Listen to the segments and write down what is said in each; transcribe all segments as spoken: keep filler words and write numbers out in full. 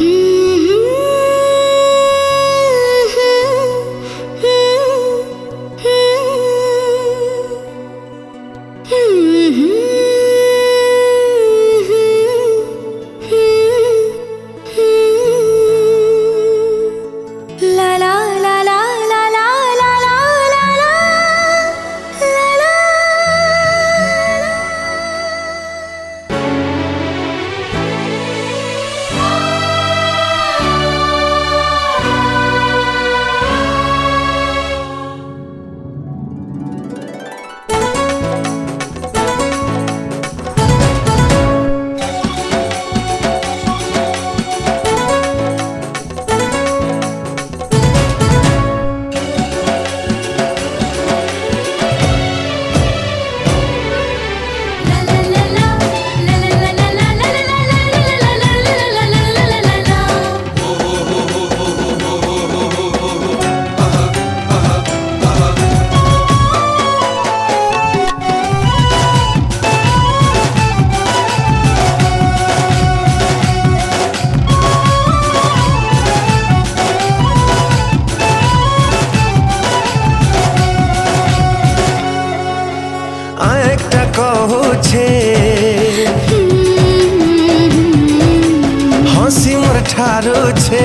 हसी मोर ठारो छे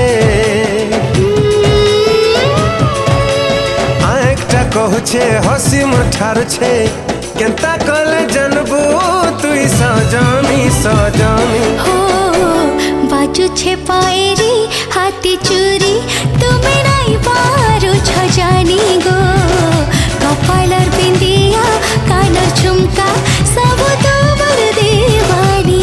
आएकटा कहू छे हसी मोर ठारो छे केंता कले जानबू तुई सजनी सजनी हो बाजू छे पायरी हाथी चूरी तुम्हें नहीं पारो छजानी गो कपालर बिंदिया कानर झुमका सब तोबर देवानी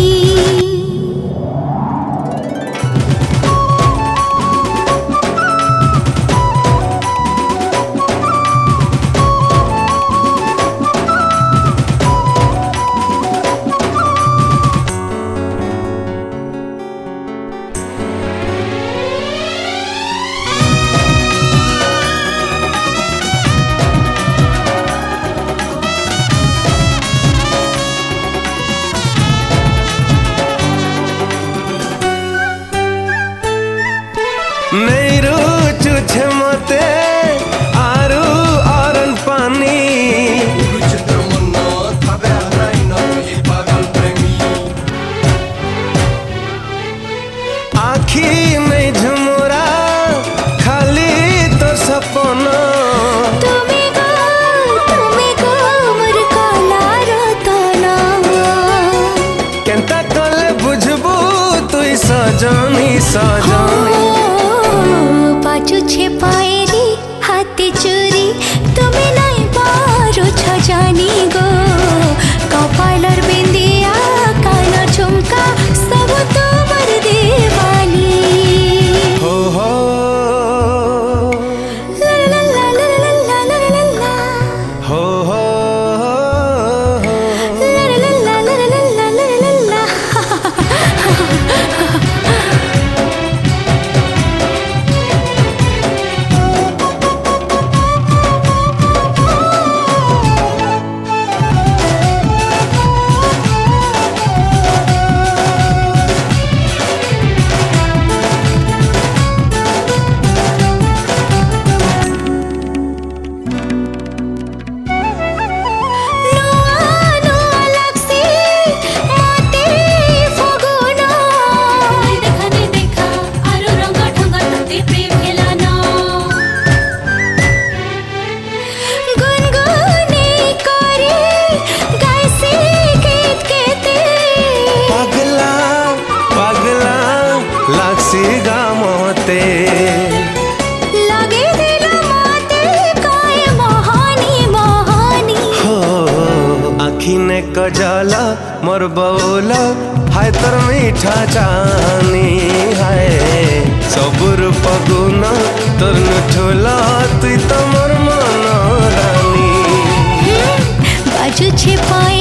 नहीं रुचु छे मते आरु आरन पानी आखी नहीं झुमुरा खाली तो सपना तुम्हें गो तुम्हें गो मोर काला रतना केंता कले बुझबू तुई सजनी सजनी बाजू छे पायरी हाथी चूरी तुम्हें नहीं पारो छजानी गो कपालर बिंदिया कानर झुमका सब तोबर देवानी हो हो ला ला ला ला ला ला ला ला ला हो हो ला ला ला ला ला ला ला ला ला लगे दिल माते काय महानी महानी हो आखी ने कजल मोर बौल हाय तोर मीठा जानी हाय सबुर पगुन तोर नठुला तुई तो मोर मन रानी बाजू छे पाए